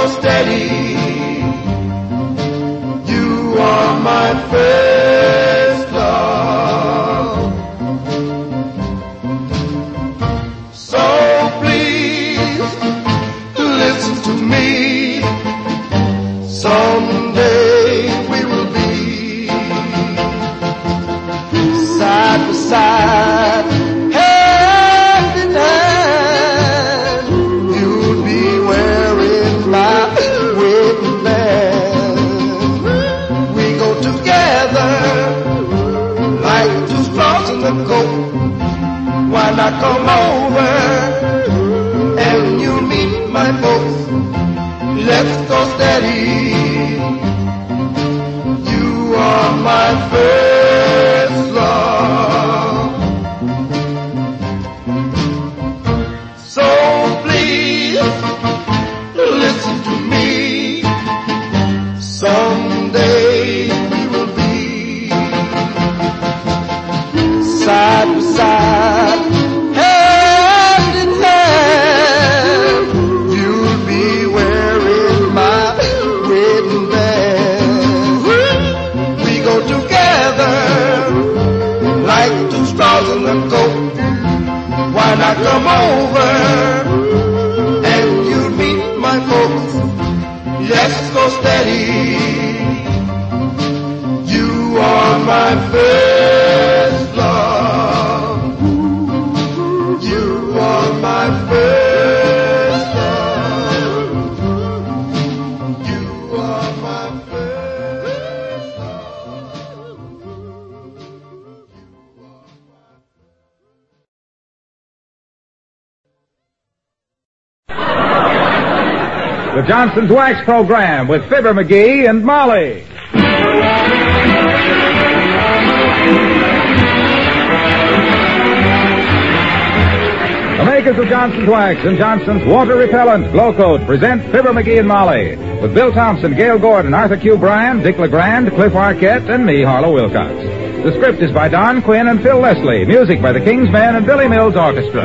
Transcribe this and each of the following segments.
go steady. You are my first love. So please listen to me. Someday we will be side by side, hand in hand. You'll be wearing my wedding band. We go together like two straws in the coat. Why not come over and you meet my folks? Let's go steady. You are my first love. So please listen to me. Someday we will be side by side, hand in hand. You'll be wearing my wedding band. We go together like two straws in the coat. Why not come over and you meet my folks? Let's go steady. You are my first love. You are my first love. You are my first love. The Johnson's Wax Program with Fibber McGee and Molly. The makers of Johnson's Wax and Johnson's Water Repellent Glow Coat present Fibber McGee and Molly with Bill Thompson, Gail Gordon, Arthur Q. Bryan, Dick LeGrand, Cliff Arquette, and me, Harlow Wilcox. The script is by Don Quinn and Phil Leslie. Music by the King's Men and Billy Mills Orchestra.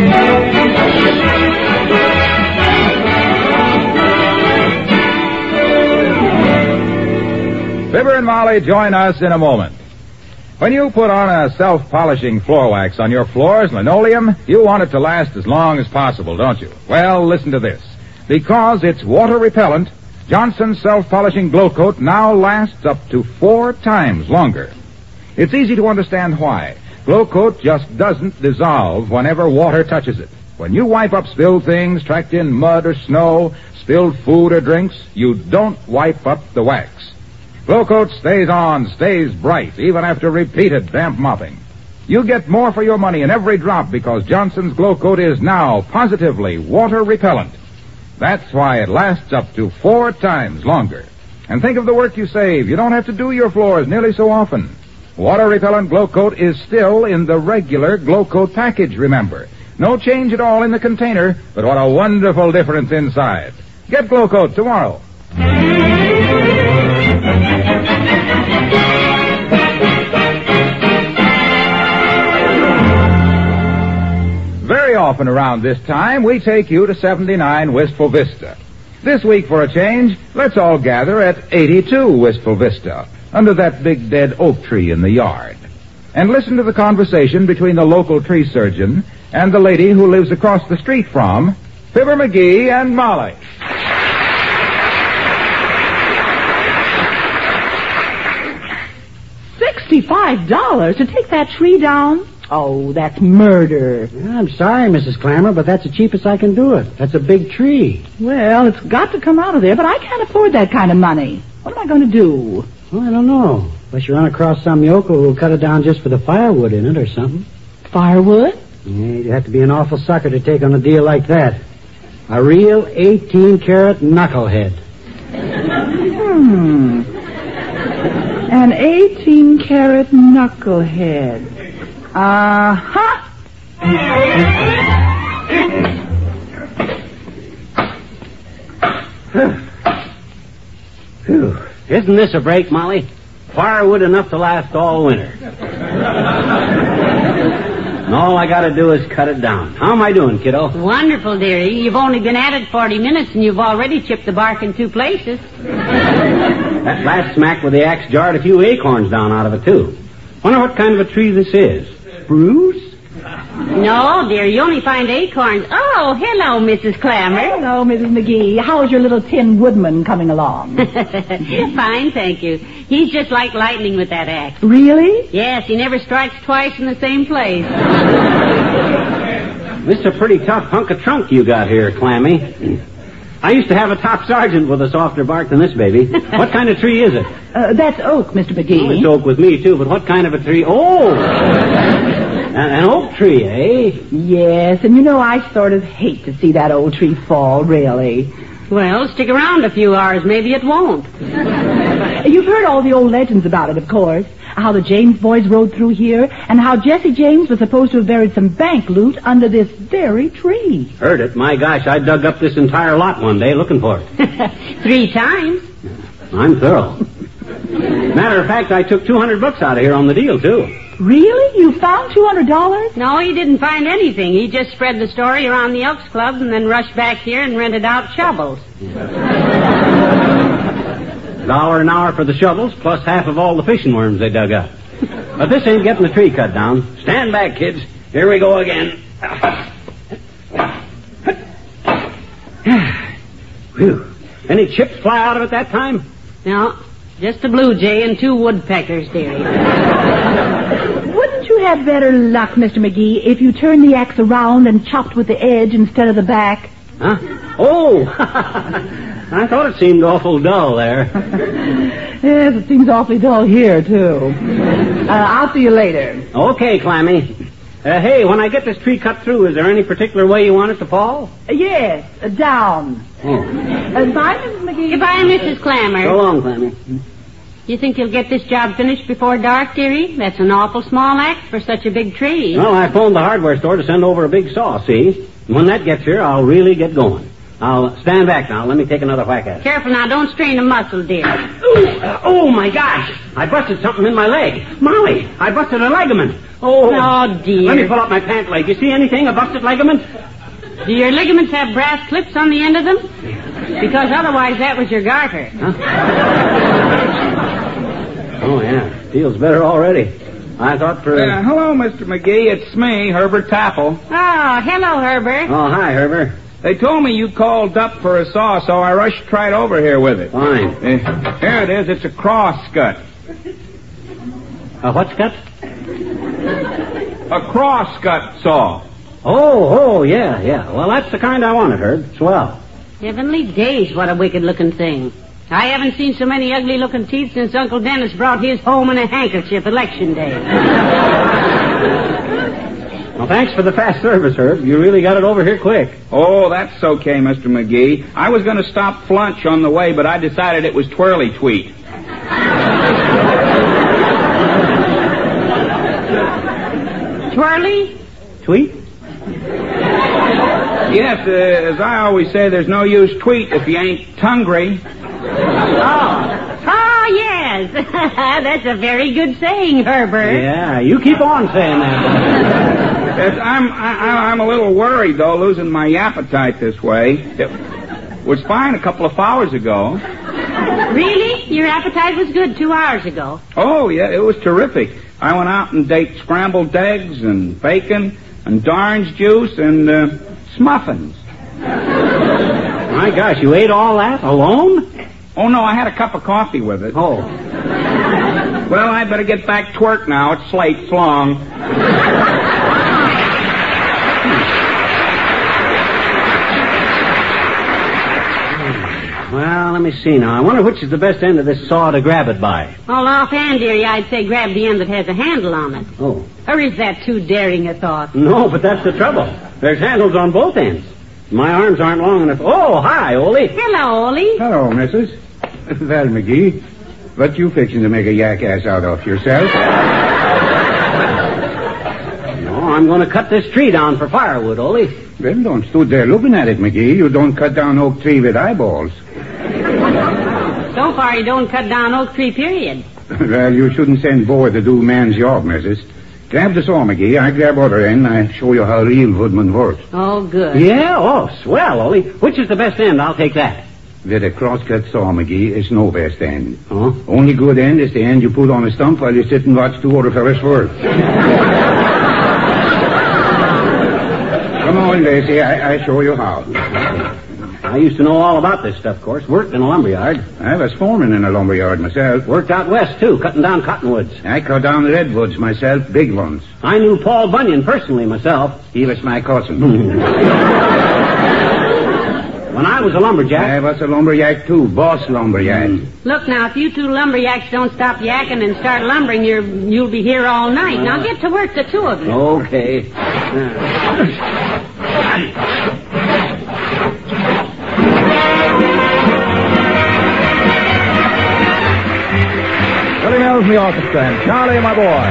Fibber and Molly join us in a moment. When you put on a self-polishing floor wax on your floors, linoleum, you want it to last as long as possible, don't you? Well, listen to this. Because it's water repellent, Johnson's self-polishing Glow Coat now lasts up to 4 times longer. It's easy to understand why. Glow Coat just doesn't dissolve whenever water touches it. When you wipe up spilled things, tracked in mud or snow, spilled food or drinks, you don't wipe up the wax. Glow Coat stays on, stays bright, even after repeated damp mopping. You get more for your money in every drop because Johnson's Glow Coat is now positively water repellent. That's why it lasts up to 4 times longer. And think of the work you save. You don't have to do your floors nearly so often. Water repellent Glow Coat is still in the regular Glow Coat package, remember. No change at all in the container, but what a wonderful difference inside. Get Glow Coat tomorrow. Very often around this time, we take you to 79 Wistful Vista. This week, for a change, let's all gather at 82 Wistful Vista, under that big dead oak tree in the yard, and listen to the conversation between the local tree surgeon and the lady who lives across the street from Fibber McGee and Molly. $65 to take that tree down? Oh, that's murder. I'm sorry, Mrs. Clammer, but that's the cheapest I can do it. That's a big tree. Well, it's got to come out of there, but I can't afford that kind of money. What am I going to do? Well, I don't know. Unless you run across some yokel who'll cut it down just for the firewood in it or something. Firewood? Yeah, you'd have to be an awful sucker to take on a deal like that. A real 18-carat knucklehead. An 18-carat knucklehead. Uh-huh. Phew. Isn't this a break, Molly? Firewood enough to last all winter. And all I gotta do is cut it down. How am I doing, kiddo? Wonderful, dearie. You've only been at it 40 minutes and you've already chipped the bark in 2 places. That last smack with the axe jarred a few acorns down out of it, too. Wonder what kind of a tree this is. Spruce? No, dear, you only find acorns. Oh, hello, Mrs. Clammer. Hello, Mrs. McGee. How's your little Tin Woodman coming along? Fine, thank you. He's just like lightning with that axe. Really? Yes, he never strikes twice in the same place. This is a pretty tough hunk of trunk you got here, Clammy. I used to have a top sergeant with a softer bark than this baby. What kind of tree is it? That's oak, Mr. McGee. Oh, it's oak with me, too, but what kind of a tree? Oh! An oak tree, eh? Yes, and you know I sort of hate to see that old tree fall, really. Well, stick around a few hours. Maybe it won't. You've heard all the old legends about it, of course. How the James boys rode through here, and how Jesse James was supposed to have buried some bank loot under this very tree. Heard it. My gosh, I dug up this entire lot one day looking for it. 3 times. I'm thorough. Matter of fact, I took $200 out of here on the deal, too. Really? You found $200? No, he didn't find anything. He just spread the story around the Elks Club and then rushed back here and rented out shovels. $1 an hour for the shovels, plus half of all the fishing worms they dug up. But this ain't getting the tree cut down. Stand back, kids. Here we go again. Whew. Any chips fly out of it that time? No, just a blue jay and 2 woodpeckers, dearie. Wouldn't you have better luck, Mr. McGee, if you turned the axe around and chopped with the edge instead of the back? Huh? Oh! I thought it seemed awful dull there. Yes, it seems awfully dull here, too. I'll see you later. Okay, Clammy. Hey, when I get this tree cut through, is there any particular way you want it to fall? Yes, down. Oh. Bye, Mrs. McGee. Goodbye, Mrs. Clammer. So long, Clammy. You think you'll get this job finished before dark, dearie? That's an awful small axe for such a big tree. Well, I phoned the hardware store to send over a big saw, see? And when that gets here, I'll really get going. I'll stand back now. Let me take another whack at it. Careful now, don't strain a muscle, dear. Oh, my gosh. I busted something in my leg. Molly, I busted a ligament. Oh, dear. Let me pull up my pant leg. You see anything? A busted ligament? Do your ligaments have brass clips on the end of them? Because otherwise that was your garter. Huh? Oh, yeah. Feels better already. I thought for... hello, Mr. McGee. It's me, Herbert Tapple. Oh, hello, Herbert. Oh, hi, Herbert. They told me you called up for a saw, so I rushed right over here with it. Fine. Here it is. It's a crosscut. A what cut? A crosscut saw. Oh, yeah. Well, that's the kind I wanted, Herb. Swell. Heavenly days, what a wicked-looking thing. I haven't seen so many ugly-looking teeth since Uncle Dennis brought his home in a handkerchief election day. Well, thanks for the fast service, Herb. You really got it over here quick. Oh, that's okay, Mr. McGee. I was going to stop Flunch on the way, but I decided it was Twirly Tweet. Twirly? Tweet? Yes, as I always say, there's no use tweet if you ain't tungry. Oh, yes. That's a very good saying, Herbert. Yeah, you keep on saying that. Yes, I'm a little worried, though, losing my appetite this way. It was fine a couple of hours ago. Really? Your appetite was good 2 hours ago. Oh, yeah, it was terrific. I went out and ate scrambled eggs and bacon and orange juice and smuffins. My gosh, you ate all that alone? Oh, no, I had a cup of coffee with it. Oh. Well, I better get back to work now. It's late. It's long. Well, let me see now. I wonder which is the best end of this saw to grab it by. Well, offhand, dearie, I'd say grab the end that has a handle on it. Oh. Or is that too daring a thought? No, but that's the trouble. There's handles on both ends. My arms aren't long enough. Oh, hi, Ole. Hello, Ole. Hello, missus. Well, McGee, what you fixing to make a jackass out of yourself? No, I'm going to cut this tree down for firewood, Ole. Well, don't stood there looking at it, McGee. You don't cut down oak tree with eyeballs. So far, you don't cut down oak tree, period. Well, you shouldn't send boy to do man's job, missus. Grab the saw, McGee. I grab other end. I show you how real woodman works. Oh, good. Yeah? Oh, swell, Ole. Which is the best end? I'll take that. With a crosscut saw, McGee, it's no best end. Huh? Only good end is the end you put on a stump while you sit and watch two other fellas work. Come on, Lacey. I show you how. I used to know all about this stuff, of course. Worked in a lumberyard. I was foreman in a lumberyard myself. Worked out west, too, cutting down cottonwoods. I cut down redwoods myself, big ones. I knew Paul Bunyan personally myself. He was my cousin. When I was a lumberjack... I was a lumberjack, too. Boss lumberjack. Look now, if you two lumberyaks don't stop yakking and start lumbering, you'll be here all night. Now get to work, the two of you. Okay. Willie Mills in the orchestra and Charlie, my boy.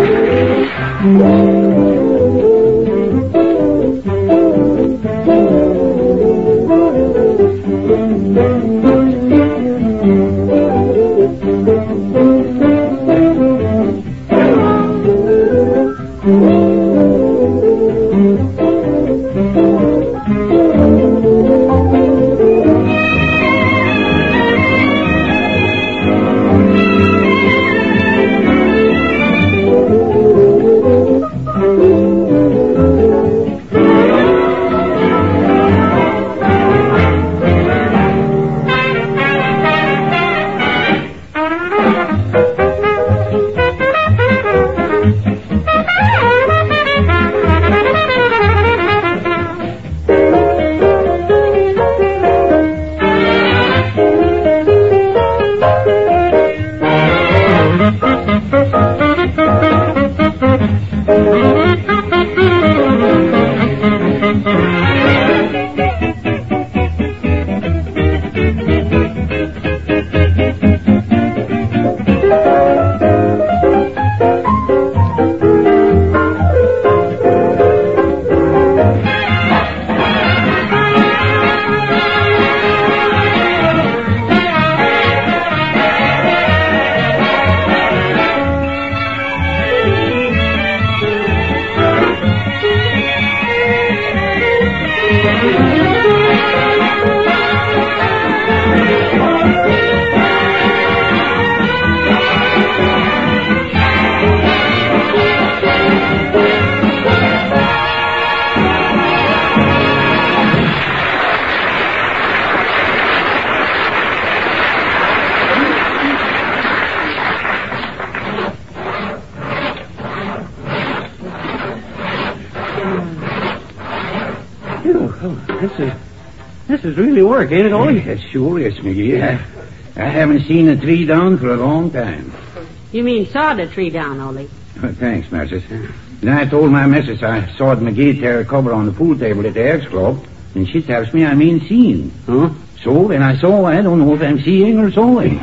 This is really work, ain't it, Ole? It sure is, McGee. I haven't seen a tree down for a long time. You mean sawed a tree down, Ole? Thanks, Mrs. Then I told my missus I sawed McGee tear a cover on the pool table at the Elks Club, and she tells me I mean seen. Huh? So when I saw, I don't know if I'm seeing or sawing.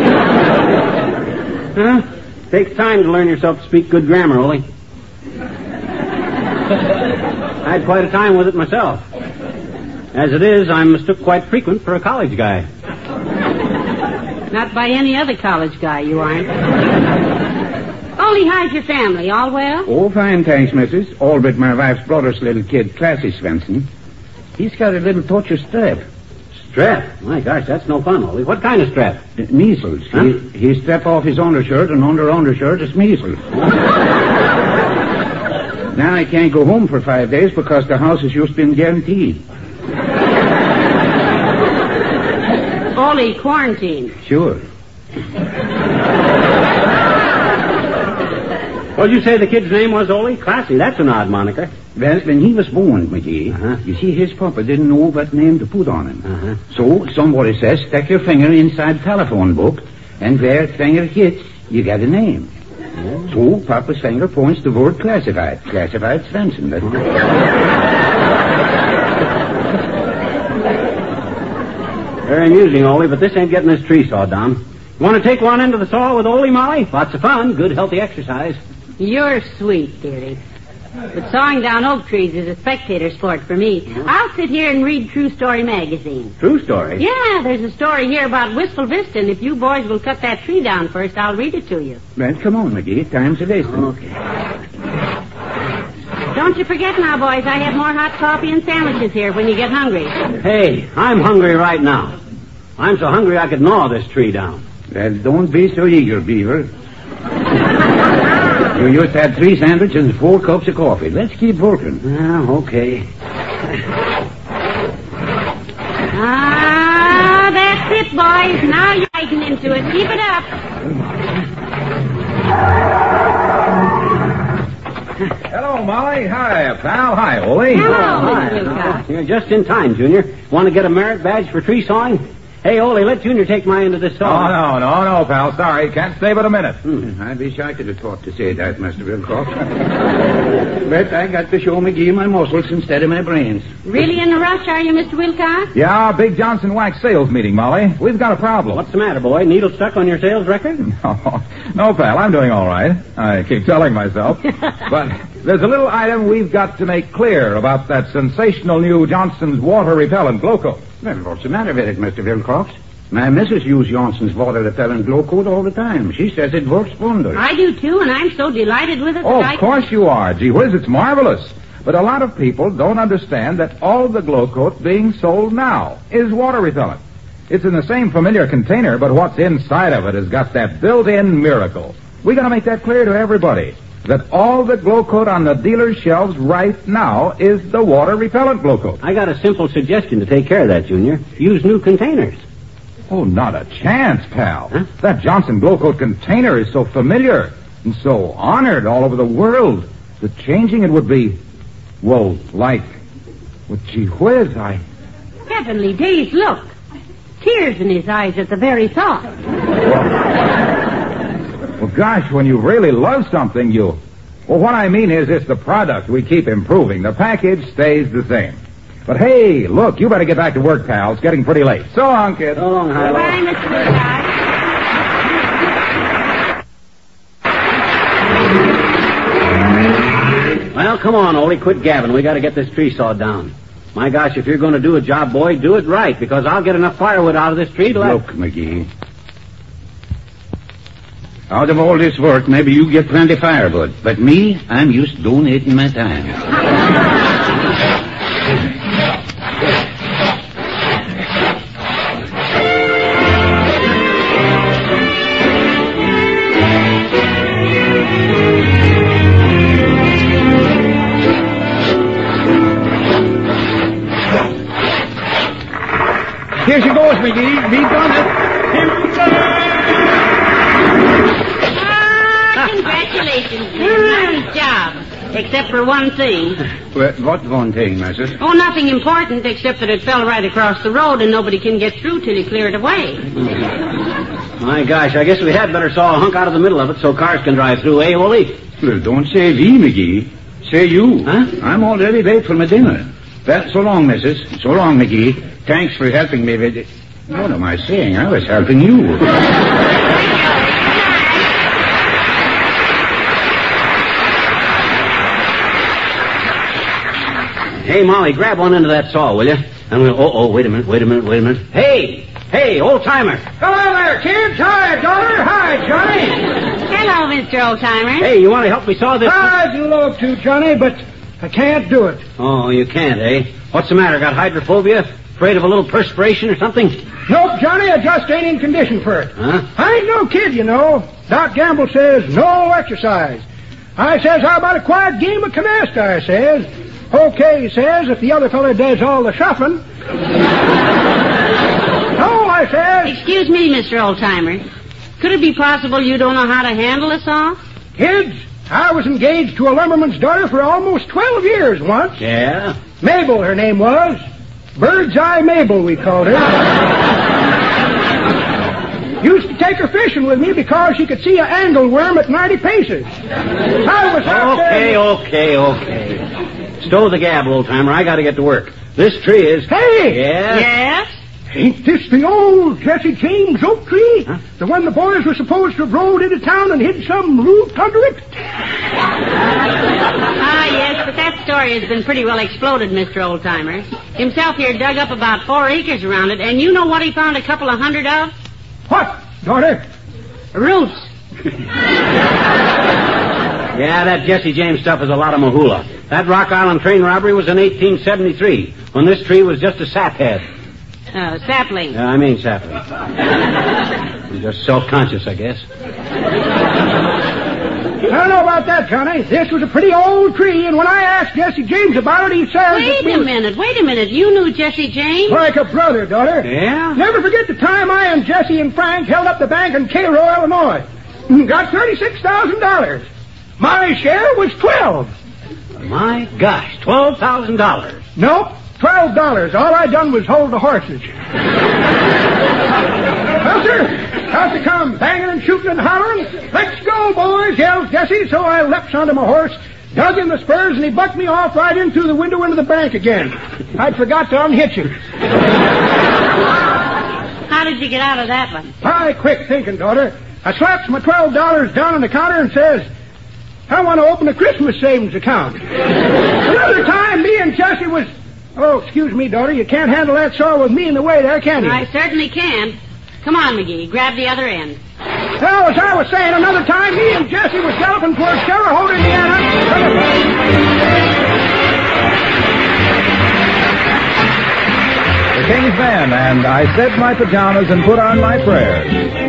Huh? Takes time to learn yourself to speak good grammar, Ole. I had quite a time with it myself. As it is, I'm mistook quite frequent for a college guy. Not by any other college guy, you aren't. Ole, how's your family? All well? Oh, fine, thanks, Missus. All but my wife's brother's little kid, Classy Swenson. He's got a little touch of strep. Strep? My gosh, that's no fun, Ole. What kind of strep? Measles. Huh? He strep off his undershirt, and under undershirt is measles. Now I can't go home for 5 days because the house has just been guaranteed. Ole, quarantine. Sure. What'd you say the kid's name was, Ole? Classy. That's an odd moniker. Well, when he was born, McGee, you see, his papa didn't know what name to put on him. So somebody says, stick your finger inside the telephone book, and where finger hits, you get a name. So Papa's finger points to word classified. Classified Svensson. Very amusing, Ole, but this ain't getting this tree sawed down. You want to take one end of the saw with Ole, Molly? Lots of fun. Good, healthy exercise. You're sweet, dearie. But sawing down oak trees is a spectator sport for me. I'll sit here and read True Story magazine. True Story? Yeah, there's a story here about Wistful Vista, and if you boys will cut that tree down first, I'll read it to you. Well, come on, McGee. Time's a wasting. Okay. don't you forget now, boys, I have more hot coffee and sandwiches here when you get hungry. Hey, I'm hungry right now. I'm so hungry I could gnaw this tree down. Well, don't be so eager, Beaver. You just had 3 sandwiches and 4 cups of coffee. Let's keep working. Okay. Ah, that's it, boys. Now you're biting into it. Keep it up. Hello, Molly. Hi, pal. Hi, Ole. Hello, Hi. Mr. Wilcox. You're just in time, Junior. Want to get a merit badge for tree sawing? Hey, Ole, let Junior take my end of this saw. Oh, no, pal. Sorry. Can't stay but a minute. I wish I could have taught to say that, Mr. Wilcox. But I got to show McGee my muscles instead of my brains. Really in a rush, are you, Mr. Wilcox? Yeah, big Johnson Wax sales meeting, Molly. We've got a problem. What's the matter, boy? Needle stuck on your sales record? No, pal. I'm doing all right. I keep telling myself. But there's a little item we've got to make clear about that sensational new Johnson's water repellent glow coat. Well, what's the matter with it, Mr. Wilcox? My missus uses Johnson's water repellent glow coat all the time. She says it works wonders. I do, too, and I'm so delighted with it Oh, that of course you are. Gee whiz, it's marvelous. But a lot of people don't understand that all the glow coat being sold now is water repellent. It's in the same familiar container, but what's inside of it has got that built-in miracle. We gotta make that clear to everybody. That all the glow coat on the dealer's shelves right now is the water repellent glow coat. I got a simple suggestion to take care of that, Junior. Use new containers. Oh, not a chance, pal. Huh? That Johnson glow coat container is so familiar and so honored all over the world that changing it would be, well, like, well, gee whiz, Heavenly days, look. Tears in his eyes at the very thought. Well, gosh, when you really love something, Well, what I mean is it's the product we keep improving. The package stays the same. But hey, look, you better get back to work, pal. It's getting pretty late. So long, kid. So long, Hilo. Goodbye, Mr. Wilcox. Well, come on, Ole, quit gabbing. We got to get this tree sawed down. My gosh, if you're going to do a job, boy, do it right, because I'll get enough firewood out of this tree to Look, McGee. Out of all this work, maybe you get plenty firewood. But me, I'm just donating my time. Here she goes, McGee. Be done it. Congratulations, man. Nice job. Except for one thing. Well, what one thing, missus? Oh, nothing important, except that it fell right across the road and nobody can get through till you clear it away. My gosh, I guess we had better saw a hunk out of the middle of it so cars can drive through, eh, Ole? Well, don't say we, McGee. Say you. Huh? I'm already late for my dinner. Well, so long, missus. So long, McGee. Thanks for helping me with it. What am I saying? I was helping you. Hey, Molly, grab one end of that saw, will you? And we'll... wait a minute. Hey, old-timer. Hello there, kids. Hi, daughter. Hi, Johnny. Hello, Mr. Oldtimer. Hey, you want to help me saw this? I'd love to, Johnny, but I can't do it. Oh, you can't, eh? What's the matter? Got hydrophobia? Afraid of a little perspiration or something? Nope, Johnny, I just ain't in condition for it. Huh? I ain't no kid, you know. Doc Gamble says no exercise. I says, how about a quiet game of canasta, I says. Okay, he says, if the other fella does all the shuffling. No, I says. Excuse me, Mr. Oldtimer. Could it be possible you don't know how to handle a saw? Kids, I was engaged to a lumberman's daughter for almost 12 years once. Yeah? Mabel, her name was. Bird's Eye Mabel, we called her. Used to take her fishing with me because she could see an angleworm at 90 paces. I was out there... Okay. Stow the gab, old-timer. I got to get to work. This tree is... Hey! Yeah? Yes? Ain't this the old Jesse James oak tree? Huh? The one the boys were supposed to have rolled into town and hid some loot under it? Ah, yes, but that story has been pretty well exploded, Mr. Oldtimer. Himself here dug up about 4 acres around it, and you know what he found a couple of hundred of? What, daughter? Roots. Yeah, that Jesse James stuff is a lot of mahula. That Rock Island train robbery was in 1873, when this tree was just a saphead. Sapling. Yeah, I mean sapling. I'm just self-conscious, I guess. I don't know about that, Johnny. This was a pretty old tree, and when I asked Jesse James about it, he said... Wait a minute. You knew Jesse James? Like a brother, daughter. Yeah? Never forget the time I and Jesse and Frank held up the bank in Cairo, Illinois. Got $36,000. My share was $12. My gosh, $12,000. Nope, $12. All I done was hold the horses. Well, sir, out they come, banging and shooting and hollering. Let's go, boys, yells Jesse. So I leapt onto my horse, dug in the spurs, and he bucked me off right in through the window into the bank again. I'd forgot to unhitch him. How did you get out of that one? My quick thinking, daughter. I slaps my $12 down on the counter and says, I want to open a Christmas savings account. Another time, me and Jesse was... Oh, excuse me, daughter. You can't handle that saw with me in the way there, can you? I certainly can. Come on, McGee. Grab the other end. Well, as I was saying, another time, me and Jesse was galloping towards Terre Haute, Indiana. The King's Men, and I said my pajamas and put on my prayers.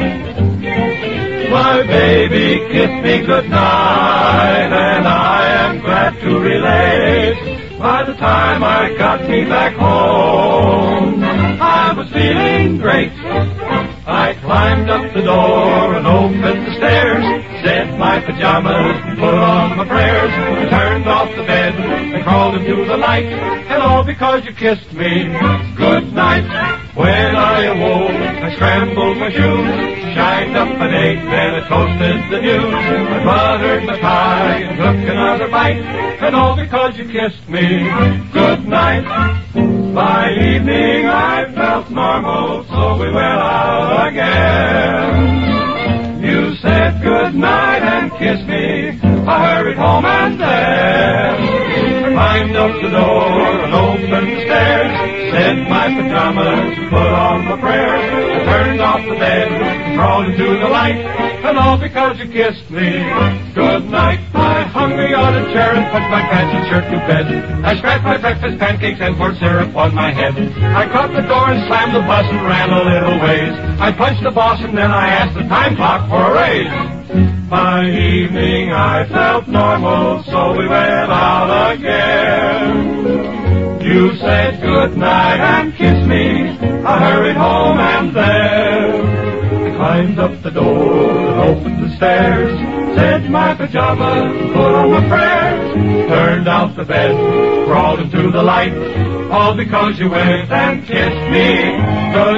My baby kissed me goodnight, and I am glad to relate. By the time I got me back home, I was feeling great. I climbed up the door and opened the stairs, said my pajamas, put on my prayers, turned off the bed and crawled into the light, and all because you kissed me good night. When I awoke, I scrambled my shoes, shined up an egg, then I toasted the news. I buttered my pie and took another bite, and all because you kissed me good night. By evening I felt normal, so we went out again. You said good night and kissed me. I hurried home and then I climbed up the door and opened the stairs, said my pajamas, put on my prayers, I turned off the bed, crawled into the light, and all because you kissed me good night. I hung me on a chair and put my pants and shirt to bed. I scratched my breakfast pancakes and poured syrup on my head. I caught the door and slammed the bus and ran a little ways. I punched the boss and then I asked the time clock for a raise. By evening I felt normal, so we went out again. You said good night and kissed me. I hurried home and then I climbed up the door and opened the stairs, said my pajamas, put on my prayers, turned out the bed, crawled into the light, all because you went and kissed me good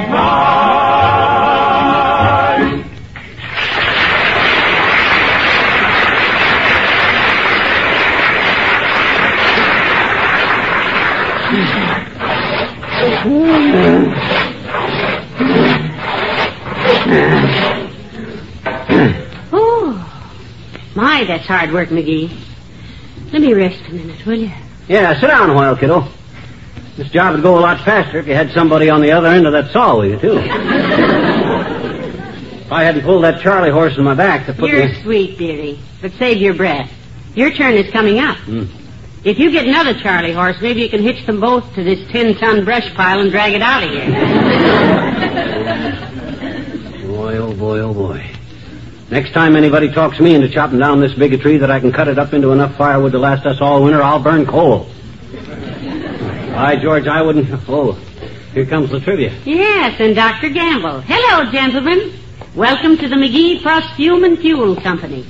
night. Oh, my, that's hard work, McGee. Let me rest a minute, will you? Yeah, sit down a while, kiddo. This job would go a lot faster if you had somebody on the other end of that saw with you, too. If I hadn't pulled that Charlie horse in my back to put You're me... sweet, dearie, but save your breath. Your turn is coming up. If you get another Charlie horse, maybe you can hitch them both to this 10-ton brush pile and drag it out of here. Boy, oh boy, oh boy. Next time anybody talks me into chopping down this big a tree that I can cut it up into enough firewood to last us all winter, I'll burn coal. By George, I wouldn't... Oh, here comes the trivia. Yes, and Dr. Gamble. Hello, gentlemen. Welcome to the McGee Perfume and Fuel Company.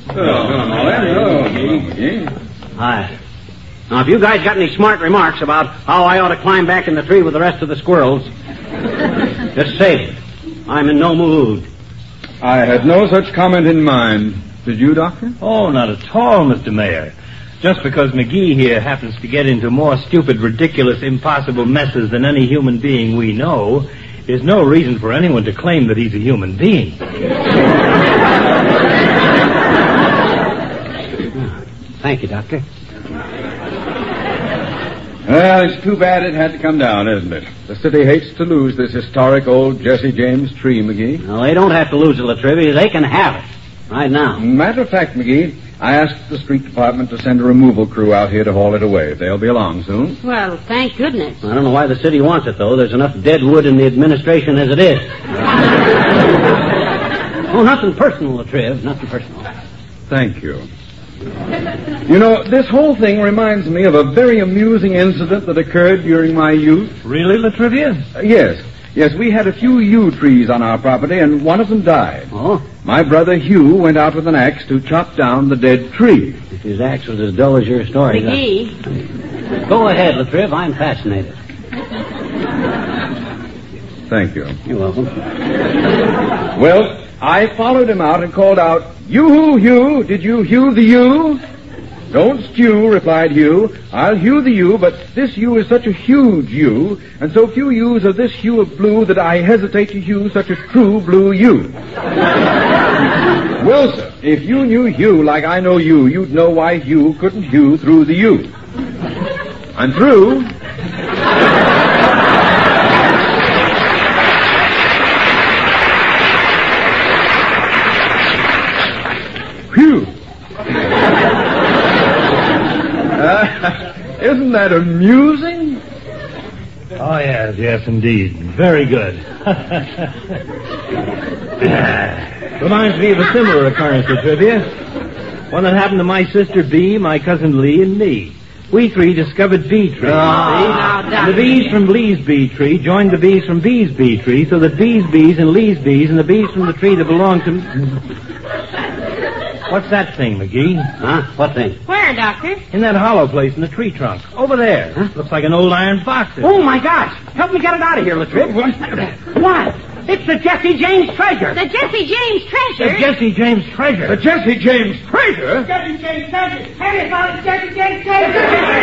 Hi. Now, if you guys got any smart remarks about how I ought to climb back in the tree with the rest of the squirrels, just say it. I'm in no mood. I had no such comment in mind. Did you, Doctor? Oh, not at all, Mr. Mayor. Just because McGee here happens to get into more stupid, ridiculous, impossible messes than any human being we know, is no reason for anyone to claim that he's a human being. Thank you, Doctor. Well, it's too bad it had to come down, isn't it? The city hates to lose this historic old Jesse James tree, McGee. Well, they don't have to lose it, Latrivia. They can have it. Right now. Matter of fact, McGee, I asked the street department to send a removal crew out here to haul it away. They'll be along soon. Well, thank goodness. I don't know why the city wants it, though. There's enough dead wood in the administration as it is. Oh, nothing personal, Latriv. Nothing personal. Thank you. You know, this whole thing reminds me of a very amusing incident that occurred during my youth. Really, Latrivia? Yes. Yes, we had a few yew trees on our property, and one of them died. Oh? My brother Hugh went out with an axe to chop down the dead tree. If his axe was as dull as your story. McGee. Go ahead, Latriv. I'm fascinated. Thank you. You're welcome. Well, I followed him out and called out, "Yoo-hoo, Hugh! Did you hew the yew?" "Don't stew," replied Hugh. "I'll hew the yew, but this yew is such a huge yew, and so few yews are this hue of blue that I hesitate to hew such a true blue yew." Well, sir, if you knew Hugh like I know you, you'd know why Hugh couldn't hew through the yew. I'm through. Phew. Isn't that amusing? Oh, yes, indeed. Very good. Reminds me of a similar occurrence, Latrivia. One that happened to my sister Bee, my cousin Lee, and me. We three discovered bee trees. The bees from Lee's bee tree joined the bees from Bee's bee tree, so that Bee's bees and Lee's bees and the bees from the tree that belonged to... What's that thing, McGee? Huh? What thing? Where, Doctor? In that hollow place in the tree trunk. Over there. Huh? Looks like an old iron box. Oh, my gosh. Help me get it out of here, Latriv. What? It's the Jesse James treasure. The Jesse James treasure? The Jesse James treasure. The Jesse James treasure? Jesse James treasure. Hey, it's on the Jesse James treasure.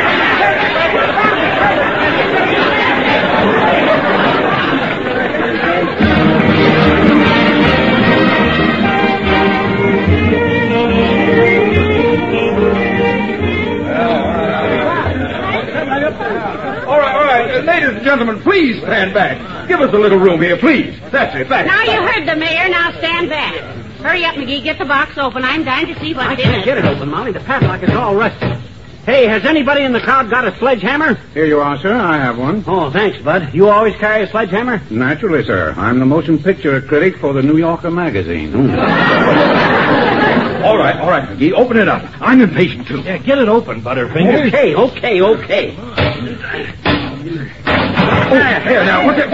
All right. Ladies and gentlemen, please stand back. Give us a little room here, please. That's it. Now you heard the mayor. Now stand back. Hurry up, McGee. Get the box open. I'm dying to see what's in it. I can't get it open, Molly. The padlock is all rusted. Hey, has anybody in the crowd got a sledgehammer? Here you are, sir. I have one. Oh, thanks, Bud. You always carry a sledgehammer? Naturally, sir. I'm the motion picture critic for the New Yorker magazine. All right, McGee. Open it up. I'm impatient, too. Yeah, get it open, Butterfinger. Okay. Here, now, what's it?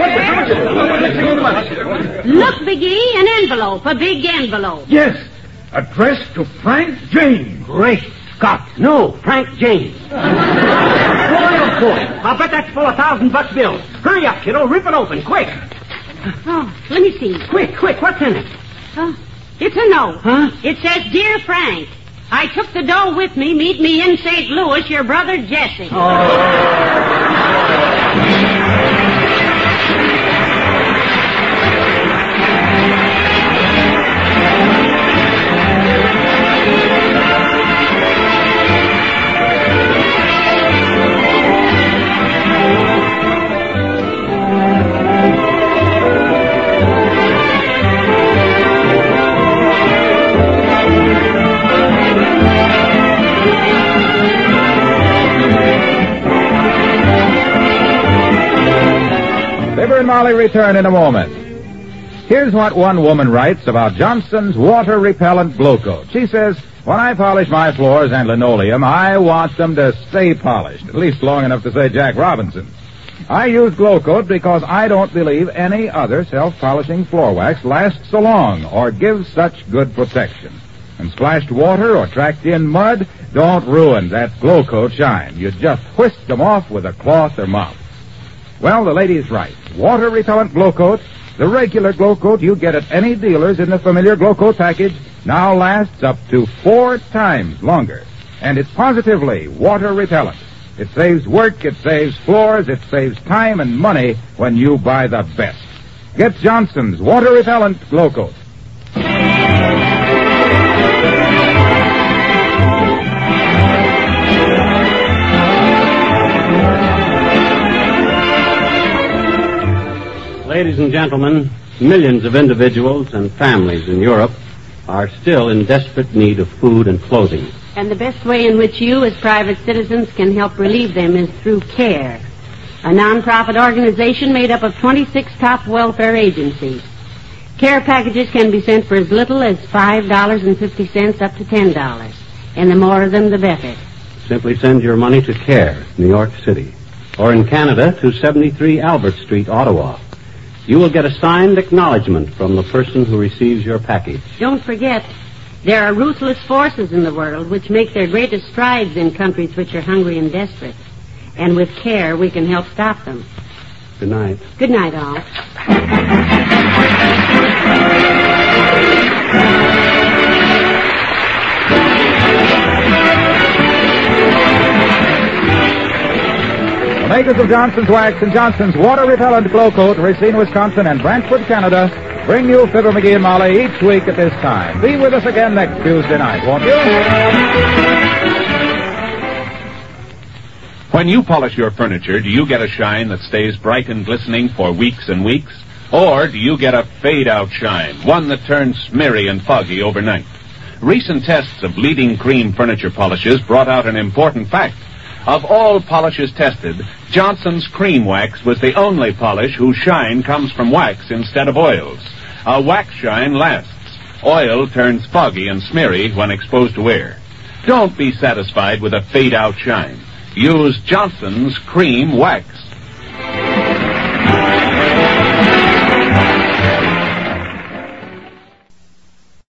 Look, McGee, an envelope. A big envelope. Yes, addressed to Frank James. Great Scott. No, Frank James. Boy. I'll bet that's full of $1,000 bills. Hurry up, kiddo. Rip it open, quick. Oh, let me see. Quick. What's in it? It's a note. Huh? It says, "Dear Frank, I took the dough with me. Meet me in St. Louis. Your brother Jesse." Fibber and Molly return in a moment. Here's what one woman writes about Johnson's water-repellent glow coat. She says, "When I polish my floors and linoleum, I want them to stay polished, at least long enough to say Jack Robinson. I use glow coat because I don't believe any other self-polishing floor wax lasts so long or gives such good protection. And splashed water or tracked-in mud don't ruin that glow coat shine. You just whisk them off with a cloth or mop." Well, the lady's right. Water-repellent glow coat, the regular glow coat you get at any dealers in the familiar glow coat package, now lasts up to 4 times longer. And it's positively water-repellent. It saves work, it saves floors, it saves time and money when you buy the best. Get Johnson's water-repellent glow coat. Ladies and gentlemen, millions of individuals and families in Europe are still in desperate need of food and clothing. And the best way in which you, as private citizens, can help relieve them is through CARE, a non-profit organization made up of 26 top welfare agencies. CARE packages can be sent for as little as $5.50 up to $10, and the more of them, the better. Simply send your money to CARE, New York City, or in Canada to 73 Albert Street, Ottawa. You will get a signed acknowledgement from the person who receives your package. Don't forget, there are ruthless forces in the world which make their greatest strides in countries which are hungry and desperate. And with CARE, we can help stop them. Good night. Good night, all. The makers of Johnson's Wax and Johnson's Water Repellent Glow Coat, Racine, Wisconsin, and Brantford, Canada, bring you Fibber McGee and Molly each week at this time. Be with us again next Tuesday night, won't you? When you polish your furniture, do you get a shine that stays bright and glistening for weeks and weeks? Or do you get a fade-out shine, one that turns smeary and foggy overnight? Recent tests of leading cream furniture polishes brought out an important fact. Of all polishes tested, Johnson's Cream Wax was the only polish whose shine comes from wax instead of oils. A wax shine lasts. Oil turns foggy and smeary when exposed to air. Don't be satisfied with a fade-out shine. Use Johnson's Cream Wax.